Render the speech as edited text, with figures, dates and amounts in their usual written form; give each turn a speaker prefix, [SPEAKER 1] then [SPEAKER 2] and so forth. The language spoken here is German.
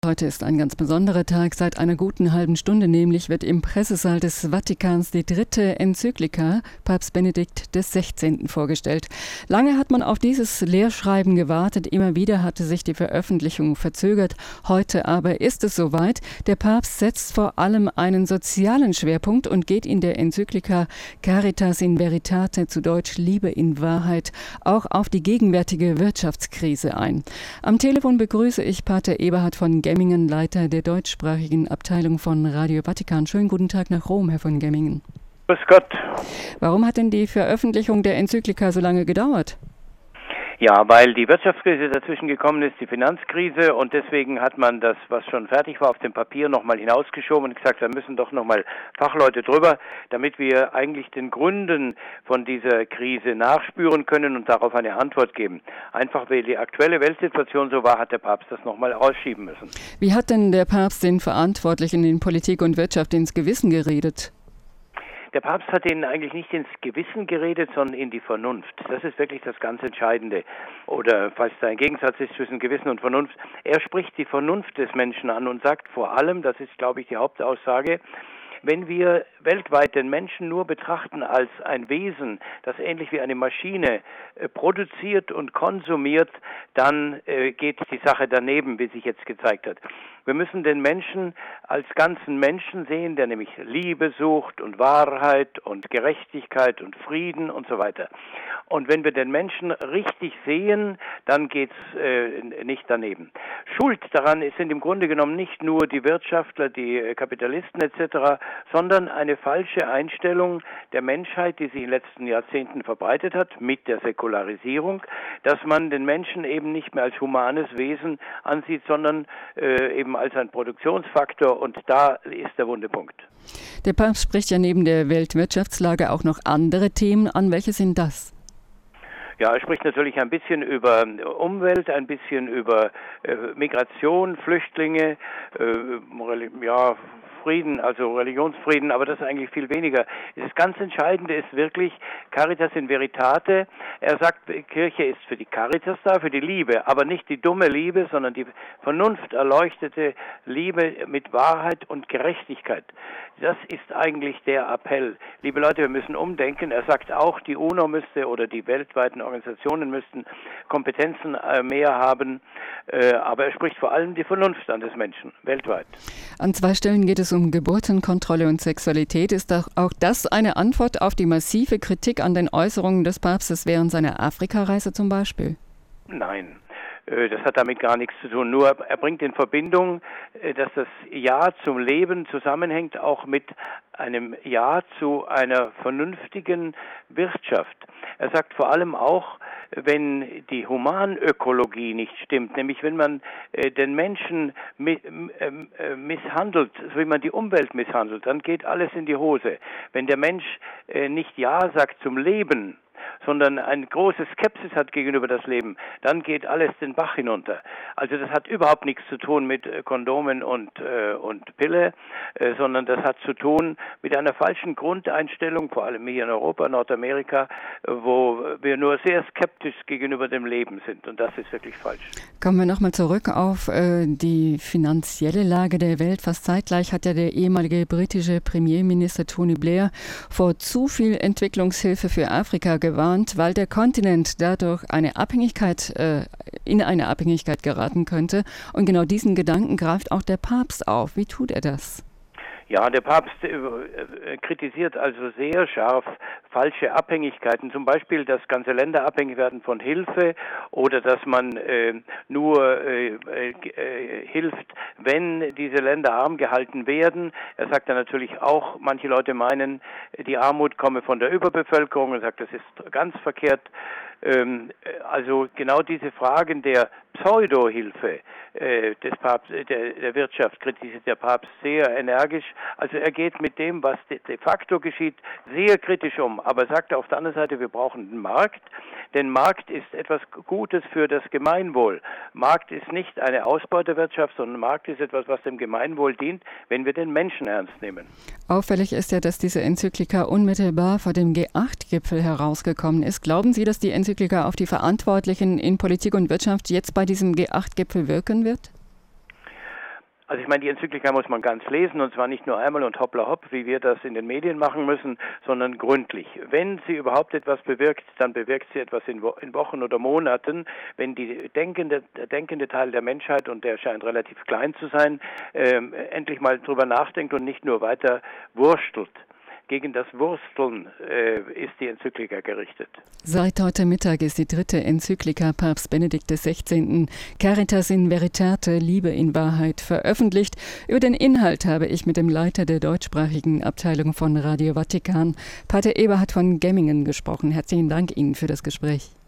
[SPEAKER 1] Heute ist ein ganz besonderer Tag. Seit einer guten halben Stunde nämlich wird im Pressesaal des Vatikans die dritte Enzyklika Papst Benedikt XVI. Vorgestellt. Lange hat man auf dieses Lehrschreiben gewartet. Immer wieder hatte sich die Veröffentlichung verzögert. Heute aber ist es soweit. Der Papst setzt vor allem einen sozialen Schwerpunkt und geht in der Enzyklika Caritas in Veritate, zu Deutsch Liebe in Wahrheit, auch auf die gegenwärtige Wirtschaftskrise ein. Am Telefon begrüße ich Pater Eberhard von Gemmingen, Leiter der deutschsprachigen Abteilung von Radio Vatikan. Schönen guten Tag nach Rom, Herr von Gemmingen.
[SPEAKER 2] Grüß Gott.
[SPEAKER 1] Warum hat denn die Veröffentlichung der Enzyklika so lange gedauert?
[SPEAKER 2] Ja, weil die Wirtschaftskrise dazwischen gekommen ist, die Finanzkrise, und deswegen hat man das, was schon fertig war, auf dem Papier nochmal hinausgeschoben und gesagt, da müssen doch nochmal Fachleute drüber, damit wir eigentlich den Gründen von dieser Krise nachspüren können und darauf eine Antwort geben. Einfach weil die aktuelle Weltsituation so war, hat der Papst das nochmal rausschieben müssen.
[SPEAKER 1] Wie hat denn der Papst den Verantwortlichen in Politik und Wirtschaft ins Gewissen geredet?
[SPEAKER 2] Der Papst hat ihnen eigentlich nicht ins Gewissen geredet, sondern in die Vernunft. Das ist wirklich das ganz Entscheidende. Oder falls da ein Gegensatz ist zwischen Gewissen und Vernunft. Er spricht die Vernunft des Menschen an und sagt vor allem, das ist, glaube ich, die Hauptaussage, wenn wir weltweit den Menschen nur betrachten als ein Wesen, das ähnlich wie eine Maschine produziert und konsumiert, dann geht die Sache daneben, wie sich jetzt gezeigt hat. Wir müssen den Menschen als ganzen Menschen sehen, der nämlich Liebe sucht und Wahrheit und Gerechtigkeit und Frieden und so weiter. Und wenn wir den Menschen richtig sehen, dann geht's nicht daneben. Schuld daran sind im Grunde genommen nicht nur die Wirtschaftler, die Kapitalisten etc., sondern eine falsche Einstellung der Menschheit, die sich in den letzten Jahrzehnten verbreitet hat mit der Säkularisierung, dass man den Menschen eben nicht mehr als humanes Wesen ansieht, sondern eben als ein Produktionsfaktor, und da ist der wunde Punkt.
[SPEAKER 1] Der Papst spricht ja neben der Weltwirtschaftslage auch noch andere Themen an. Welche sind das?
[SPEAKER 2] Ja, er spricht natürlich ein bisschen über Umwelt, ein bisschen über Migration, Flüchtlinge, Frieden, also Religionsfrieden, aber das ist eigentlich viel weniger. Das ganz Entscheidende ist wirklich Caritas in Veritate. Er sagt, Kirche ist für die Caritas da, für die Liebe, aber nicht die dumme Liebe, sondern die vernunfterleuchtete Liebe mit Wahrheit und Gerechtigkeit. Das ist eigentlich der Appell. Liebe Leute, wir müssen umdenken. Er sagt auch, die UNO müsste oder die weltweiten Organisationen müssten Kompetenzen mehr haben, aber er spricht vor allem die Vernunft an des Menschen, weltweit.
[SPEAKER 1] An zwei Stellen geht es um Geburtenkontrolle und Sexualität. Ist auch das eine Antwort auf die massive Kritik an den Äußerungen des Papstes während seiner Afrikareise zum Beispiel?
[SPEAKER 2] Nein. Das hat damit gar nichts zu tun. Nur er bringt in Verbindung, dass das Ja zum Leben zusammenhängt auch mit einem Ja zu einer vernünftigen Wirtschaft. Er sagt vor allem auch, wenn die Humanökologie nicht stimmt, nämlich wenn man den Menschen misshandelt, so wie man die Umwelt misshandelt, dann geht alles in die Hose. Wenn der Mensch nicht Ja sagt zum Leben, sondern eine große Skepsis hat gegenüber das Leben, dann geht alles den Bach hinunter. Also das hat überhaupt nichts zu tun mit Kondomen und Pille, sondern das hat zu tun mit einer falschen Grundeinstellung, vor allem hier in Europa, Nordamerika, wo wir nur sehr skeptisch gegenüber dem Leben sind, und das ist wirklich falsch.
[SPEAKER 1] Kommen wir nochmal zurück auf die finanzielle Lage der Welt. Fast zeitgleich hat ja der ehemalige britische Premierminister Tony Blair vor zu viel Entwicklungshilfe für Afrika gewarnt, weil der Kontinent dadurch in eine Abhängigkeit geraten könnte. Und genau diesen Gedanken greift auch der Papst auf. Wie tut er das?
[SPEAKER 2] Ja, der Papst kritisiert also sehr scharf falsche Abhängigkeiten, zum Beispiel, dass ganze Länder abhängig werden von Hilfe oder dass man nur hilft, wenn diese Länder arm gehalten werden. Er sagt dann natürlich auch, manche Leute meinen, die Armut komme von der Überbevölkerung, und sagt, das ist ganz verkehrt. Also genau diese Fragen der Pseudohilfe des Papstes, der Wirtschaft kritisiert der Papst sehr energisch. Also er geht mit dem, was de facto geschieht, sehr kritisch um. Aber sagt auf der anderen Seite, wir brauchen den Markt, denn Markt ist etwas Gutes für das Gemeinwohl. Markt ist nicht eine Ausbeuterwirtschaft, sondern Markt ist etwas, was dem Gemeinwohl dient, wenn wir den Menschen ernst nehmen.
[SPEAKER 1] Auffällig ist ja, dass diese Enzyklika unmittelbar vor dem G8-Gipfel herausgekommen ist. Glauben Sie, dass die Enzyklika auf die Verantwortlichen in Politik und Wirtschaft jetzt bei diesem G8-Gipfel wirken wird?
[SPEAKER 2] Also ich meine, die Enzyklika muss man ganz lesen, und zwar nicht nur einmal und hoppla hopp, wie wir das in den Medien machen müssen, sondern gründlich. Wenn sie überhaupt etwas bewirkt, dann bewirkt sie etwas in Wochen oder Monaten, wenn der denkende Teil der Menschheit, und der scheint relativ klein zu sein, endlich mal drüber nachdenkt und nicht nur weiter wurstelt. Gegen das Wursteln ist die Enzyklika gerichtet.
[SPEAKER 1] Seit heute Mittag ist die 3. Enzyklika Papst Benedikt XVI. Caritas in Veritate, Liebe in Wahrheit, veröffentlicht. Über den Inhalt habe ich mit dem Leiter der deutschsprachigen Abteilung von Radio Vatikan, Pater Eberhard von Gemmingen, gesprochen. Herzlichen Dank Ihnen für das Gespräch.